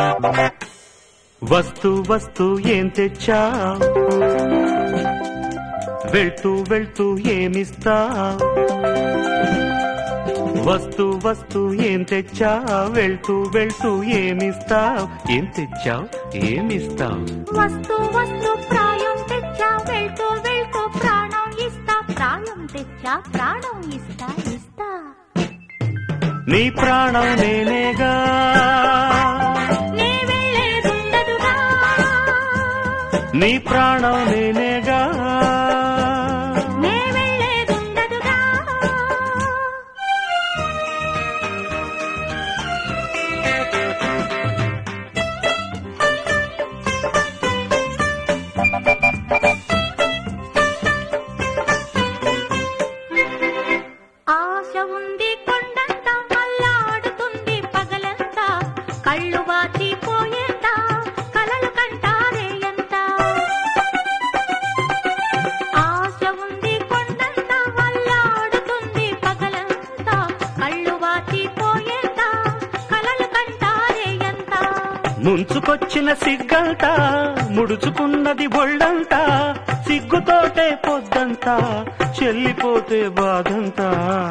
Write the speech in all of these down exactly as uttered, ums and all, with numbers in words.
వస్తూ వస్తూ ఏం తెచ్చా, వెళ్తూ వెళ్తూ ఏమిస్తా. వస్తూ వస్తూ ఏం తెచ్చా, వెళ్తూ వెళ్తూ ఏమిస్తావ్. ఏం తెచ్చావ్ ఏమిస్తావ్. వస్తూ వస్తూ ప్రాయం తెచ్చా, వెళ్తూ వెళ్తూ ప్రాణం ఇస్తా. ప్రాయం తెచ్చా ప్రాణం ఇస్తా ఇస్తా. నీ ప్రాణం నేనేగా, నే వెళ్ళేదుండదుగా. నీ ప్రాణం నేనేగా, నే వెళ్ళేదుండదుగా. ఆశ ఉంది కొండంత, అల్లాడుతుంది పగలంతా. కళ్ళు వాచిపోయేంత, కలలు కంటారే ఎంత. ఆశ ఉంది కొండంత, అల్లాడుతుంది పగలంతా. కళ్ళు వాచిపోయేంత, కలలు కంటారే ఎంత. ముంచుకొచ్చిన సిగ్గంతా, ముడుచుకున్నది ఒళ్ళంతా. సిగ్గుతోటే పొద్దంతా, చెల్లిపోతే బాధంతా.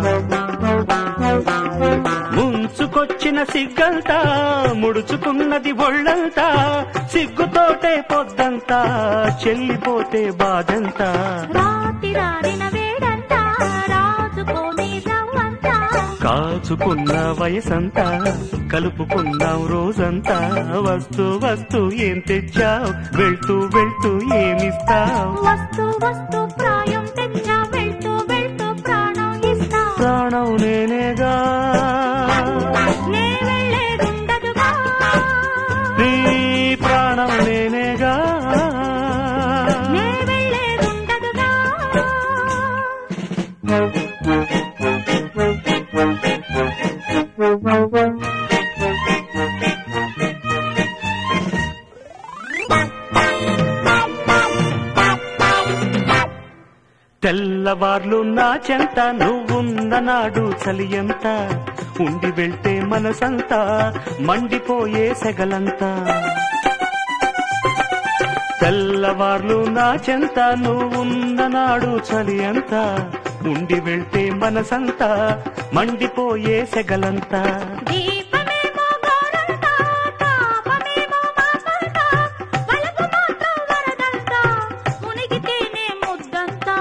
ముంచుకొచ్చిన సిగ్గంతా, ముడుచుకున్నది ఒళ్ళంతా. సిగ్గుతోటే పొద్దంతా, చెల్లిపోతే బాధంతా. రాతి రాడిన వేడంతా, రాజుకోని రవ్వంతా. కాచుకున్న వయసంతా, కలుపుకున్నాం రోజంతా. వస్తూ వస్తూ ఏం తెచ్చావ్, వెళ్తూ వెళ్తూ ఏమిస్తావ్. వస్తూ వస్తూ ప్రాయం తెచ్చా, వెళ్తూ వెళ్తూ ప్రాణం ఇస్తా. ప్రాణం నేనేగా, నే వెళ్ళేదుండదుగా. నీ ప్రాణం నేనేగా. నే వెళ్ళేదుండదుగా. తెల్లవార్లు నా చెంత, నువ్వున్న నాడు చలియంత. ఉండి వెళ్తే మనసంతా, మండిపోయే సెగలంతా. తెల్లవార్లు నా చెంత, నువ్వున్న నాడు చలి అంత. ఉండి వెళ్తే మనసంతా, మండిపోయే సెగలంతా. దీపమేమో గోరంతా, తాపమేమో మాపంతా. వలపు మాత్రం వరదంతా, మునిగితేనే ముద్దంతా.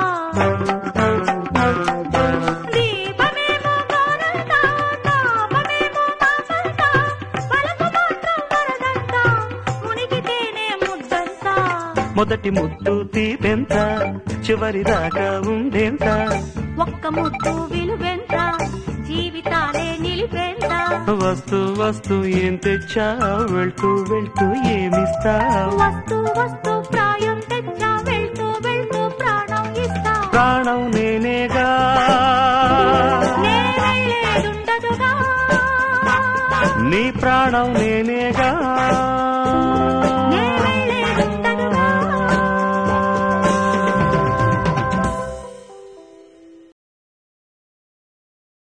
దీపమేమో గోరంతా, తాపమేమో మాపంతా. వలపు మాత్రం వరదంతా, మునిగితేనే ముద్దంతా. మొదటి ముద్దు తీపెంత, చివరి దాకా ఉండేంత. ఒక్క ముద్దు విలువెంత, జీవితాలే నిలిపేంత. వస్తూ వస్తూ ఏం తెచ్చా, వెళ్తూ వెళ్తూ ఏమిస్తావ్. వస్తూ వస్తూ ప్రాయం తెచ్చా, వెళ్తూ వెళ్తూ ప్రాణం ఇస్తా. ప్రాణం నేనేగా, నే వెళ్ళేదుండదుగా. నీ ప్రాణం నేనేగా.